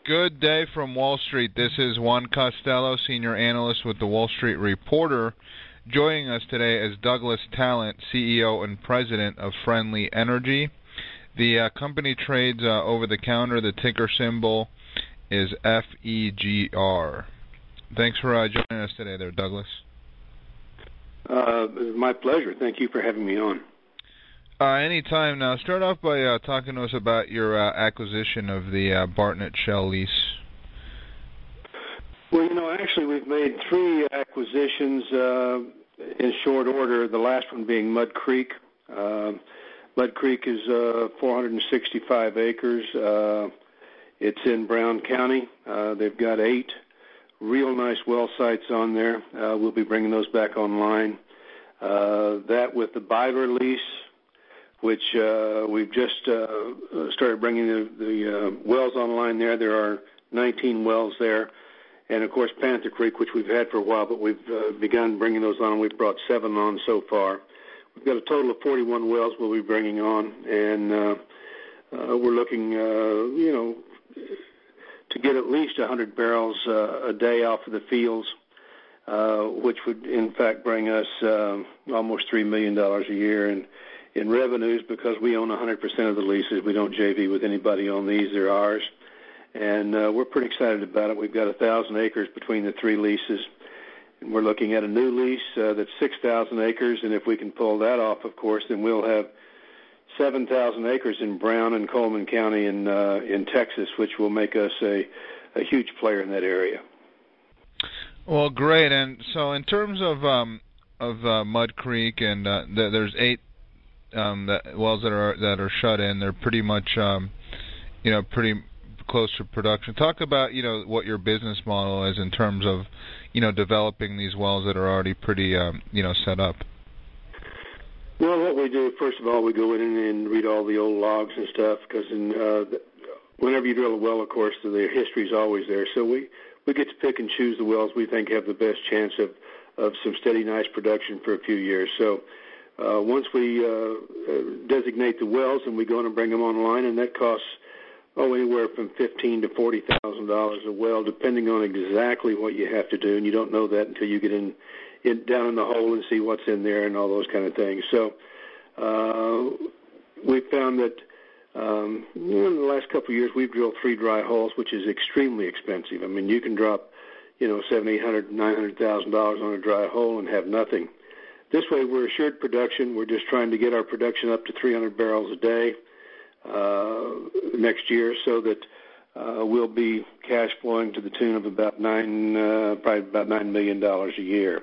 Good day from Wall Street. This is Juan Costello, Senior Analyst with the Wall Street Reporter. Joining us today is Douglas Talent, CEO and President of Friendly Energy. The company trades over-the-counter. The ticker symbol is FEGR. Thanks for joining us today there, Douglas. My pleasure. Thank you for having me on. Anytime. Now, start off by talking to us about your acquisition of the Barnett Shale lease. Well, actually we've made 3 acquisitions in short order, the last one being Mud Creek. Mud Creek is 465 acres. It's in Brown County. They've got 8 real nice well sites on there. We'll be bringing those back online. That with the Byler lease, which we've just started bringing the wells online there. There are 19 wells there. And, of course, Panther Creek, which we've had for a while, but we've begun bringing those on. We've brought 7 on so far. We've got a total of 41 wells we'll be bringing on. And we're looking, to get at least 100 barrels a day off of the fields, which would, in fact, bring us almost $3 million a year in revenues, because we own 100% of the leases. We don't JV with anybody on these. They're ours. And we're pretty excited about it. We've got 1,000 acres between the 3 leases. And we're looking at a new lease that's 6,000 acres. And if we can pull that off, of course, then we'll have 7,000 acres in Brown and Coleman County in Texas, which will make us a huge player in that area. Well, great. And so in terms of Mud Creek, and there's 8 wells that are shut in. They're pretty much, pretty close to production. Talk about, what your business model is in terms of, developing these wells that are already pretty, set up. Well, what we do, first of all, we go in and read all the old logs and stuff, because whenever you drill a well, of course, the history is always there. So we get to pick and choose the wells we think have the best chance of some steady, nice production for a few years. So once we designate the wells, and we go in and bring them online, and that costs anywhere from $15,000 to $40,000 a well, depending on exactly what you have to do, and you don't know that until you get down in the hole and see what's in there and all those kind of things. So we found that in the last couple of years we've drilled 3 dry holes, which is extremely expensive. I mean, you can drop $700,000, $800,000, $900,000 on a dry hole and have nothing. This way, we're assured production. We're just trying to get our production up to 300 barrels a day next year, so that we'll be cash flowing to the tune of about probably about $9 million a year.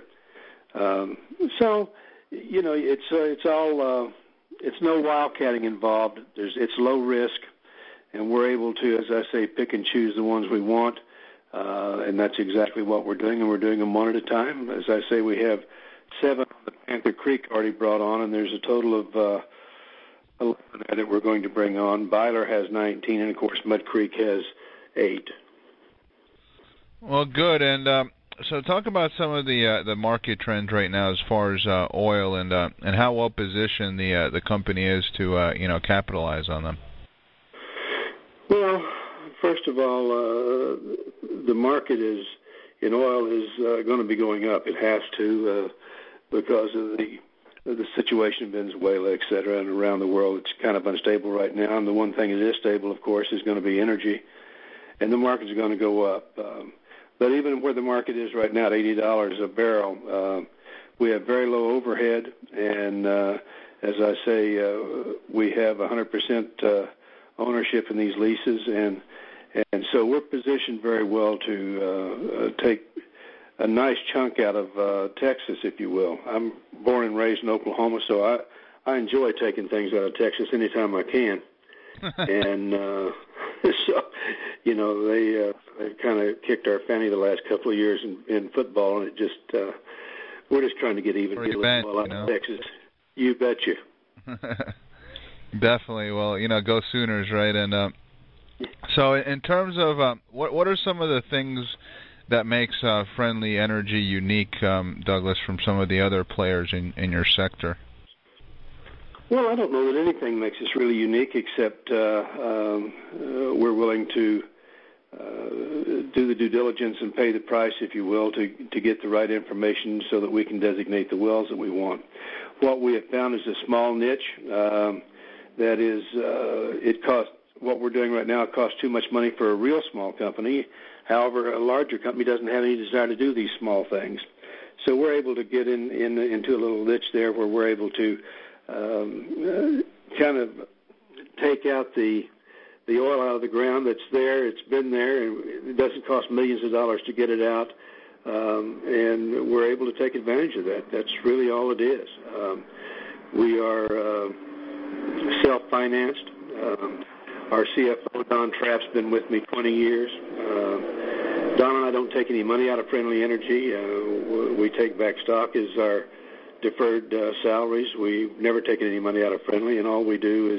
So, it's all it's no wildcatting involved. It's low risk, and we're able to, as I say, pick and choose the ones we want, and that's exactly what we're doing. And we're doing them one at a time. As I say, we have 7 on the Panther Creek already brought on, and there's a total of 11 that we're going to bring on. Byler has 19, and of course Mud Creek has 8. Well, good. And so talk about some of the market trends right now as far as oil, and how well positioned the company is to capitalize on them. Well, first of all, the market in oil is going to be going up. It has to, because of the situation in Venezuela, et cetera, and around the world. It's kind of unstable right now. And the one thing that is stable, of course, is going to be energy, and the markets are going to go up. But even where the market is right now at $80 a barrel, we have very low overhead, and as I say, we have 100% ownership in these leases, and so we're positioned very well to take a nice chunk out of Texas, if you will. I'm born and raised in Oklahoma, so I enjoy taking things out of Texas anytime I can. And so, they kind of kicked our fanny the last couple of years in football, and it just we're just trying to get even out of Texas. You betcha. Definitely. Well, go Sooners, right? And so in terms of what are some of the things that makes Friendly Energy unique, Douglas, from some of the other players in your sector? Well, I don't know that anything makes us really unique, except we're willing to do the due diligence and pay the price, if you will, to get the right information so that we can designate the wells that we want. What we have found is a small niche that is, it costs, what we're doing right now costs too much money for a real small company. However, a larger company doesn't have any desire to do these small things. So we're able to get into a little niche there where we're able to kind of take out the oil out of the ground that's there. It's been there, and it doesn't cost millions of dollars to get it out, and we're able to take advantage of that. That's really all it is. We are self-financed. Our CFO, Don Trapp's been with me 20 years. Don and I don't take any money out of Friendly Energy. We take back stock as our deferred salaries. We've never taken any money out of Friendly, and all we do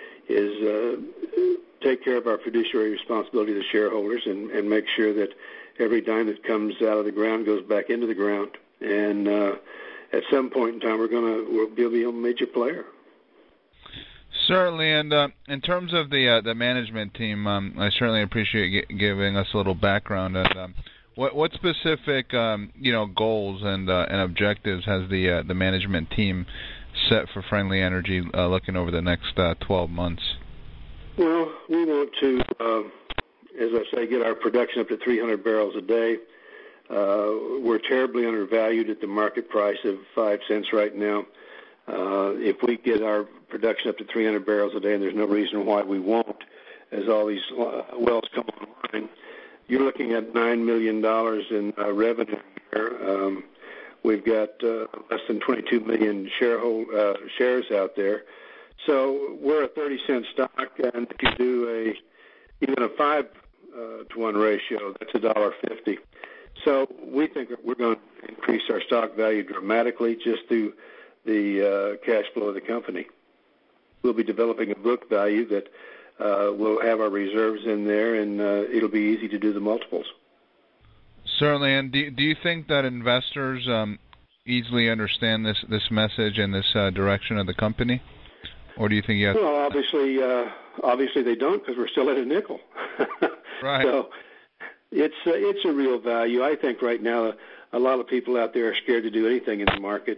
is take care of our fiduciary responsibility to the shareholders and make sure that every dime that comes out of the ground goes back into the ground. And at some point in time, we'll be a major player. Certainly, and in terms of the management team, I certainly appreciate giving us a little background. And what specific goals and objectives has the management team set for Friendly Energy looking over the next 12 months? Well, we want to, as I say, get our production up to 300 barrels a day. We're terribly undervalued at the market price of 5 cents right now. If we get our production up to 300 barrels a day, and there's no reason why we won't, as all these wells come online, you're looking at $9 million in revenue here. We've got less than 22 million shares out there. So we're a 30-cent stock, and if you do even a 5-to-1 ratio, that's $1.50. So we think that we're going to increase our stock value dramatically just through the cash flow of the company. We'll be developing a book value that will have our reserves in there, and it'll be easy to do the multiples. Certainly. And do you think that investors easily understand this message and this direction of the company? Or do you think you have... Well, obviously they don't, because we're still at a nickel. Right. So it's a real value. I think right now a lot of people out there are scared to do anything in the market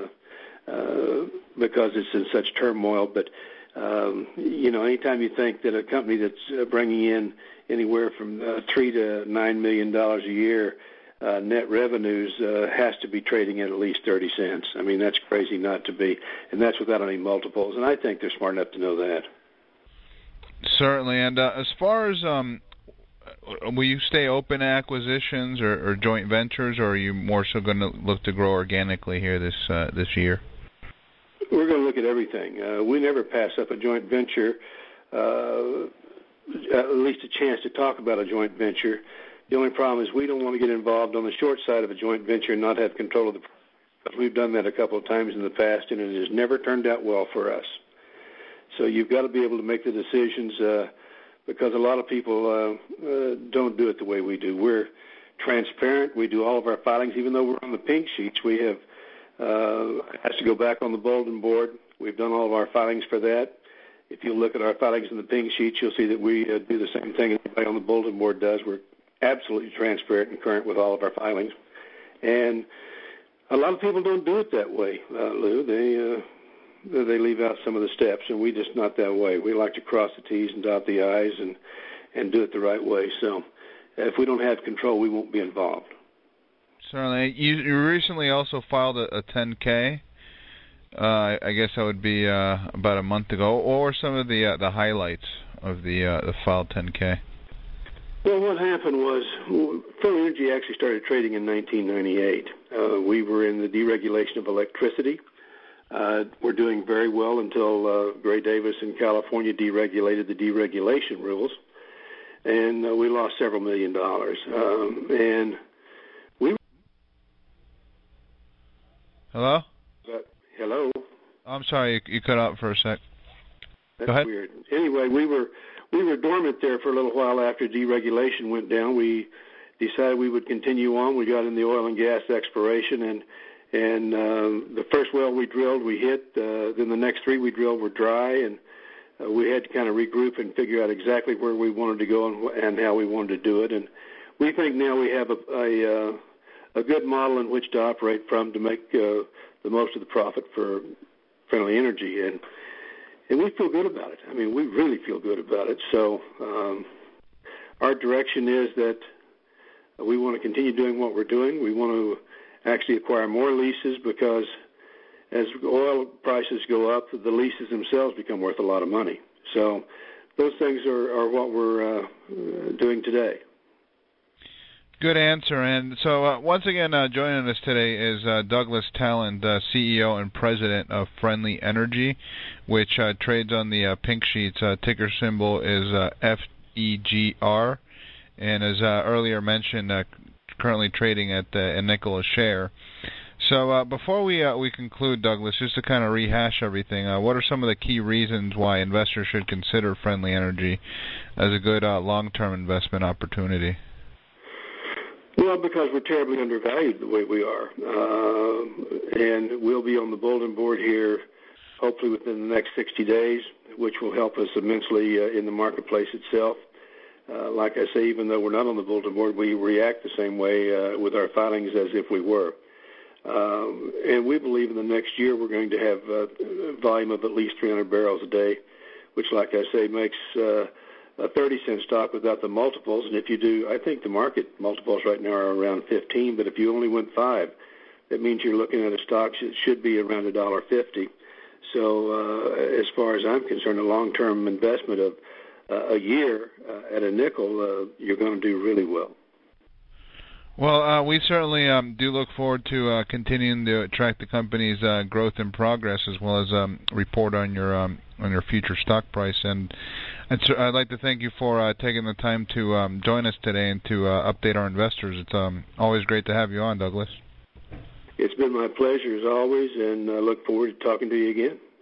because it's in such turmoil. But, anytime you think that a company that's bringing in anywhere from $3 to $9 million a year net revenues has to be trading at least 30 cents. I mean, that's crazy not to be, and that's without any multiples, and I think they're smart enough to know that. Certainly, and as far as, will you stay open to acquisitions or joint ventures, or are you more so going to look to grow organically here this year? We're going to look at everything. We never pass up a joint venture, at least a chance to talk about a joint venture. The only problem is we don't want to get involved on the short side of a joint venture and not have control of the. We've done that a couple of times in the past, and it has never turned out well for us. So you've got to be able to make the decisions because a lot of people don't do it the way we do. We're transparent. We do all of our filings, even though we're on the pink sheets. We have has to go back on the bulletin board. We've done all of our filings for that. If you look at our filings in the pink sheets, you'll see that we do the same thing everybody on the bulletin board does. We're absolutely transparent and current with all of our filings. And a lot of people don't do it that way, Lou. They leave out some of the steps, and we just not that way. We like to cross the T's and dot the I's and do it the right way. So if we don't have control, we won't be involved. Certainly. You recently also filed a 10K. I guess that would be about a month ago. Or some of the highlights of the filed 10K. Well, what happened was Friendly Energy actually started trading in 1998. We were in the deregulation of electricity. We're doing very well until Gray Davis in California deregulated the deregulation rules, and we lost several $1 million. And we. Hello? Hello? I'm sorry, you cut out for a sec. That's Go ahead. Weird. Anyway, we were dormant there for a little while after deregulation went down. We decided we would continue on. We got in the oil and gas exploration, and the first well we drilled, we hit. Then the next 3 we drilled were dry, and we had to kind of regroup and figure out exactly where we wanted to go and how we wanted to do it. And we think now we have a good model in which to operate from to make the most of the profit for Friendly Energy, and we feel good about it. I mean, we really feel good about it. So our direction is that we want to continue doing what we're doing. We want to actually acquire more leases because as oil prices go up, the leases themselves become worth a lot of money. So those things are what we're doing today. Good answer. And so once again, joining us today is Douglas Talland, CEO and President of Friendly Energy, which trades on the Pink Sheets. Ticker symbol is FEGR, and as earlier mentioned, currently trading at a nickel a share. So before we conclude, Douglas, just to kind of rehash everything, what are some of the key reasons why investors should consider Friendly Energy as a good long-term investment opportunity? Well, because we're terribly undervalued the way we are. And we'll be on the bulletin board here hopefully within the next 60 days, which will help us immensely in the marketplace itself. Like I say, even though we're not on the bulletin board, we react the same way with our filings as if we were. And we believe in the next year we're going to have a volume of at least 300 barrels a day, which, like I say, makes a 30-cent stock without the multiples. And if you do, I think the market multiples right now are around 15, but if you only went 5, that means you're looking at a stock that should be around $1.50. So as far as I'm concerned, a long-term investment of a year at a nickel, you're going to do really well. Well, we certainly do look forward to continuing to track the company's growth and progress, as well as report on your future stock price. And I'd like to thank you for taking the time to join us today and to update our investors. It's always great to have you on, Douglas. It's been my pleasure as always, and I look forward to talking to you again.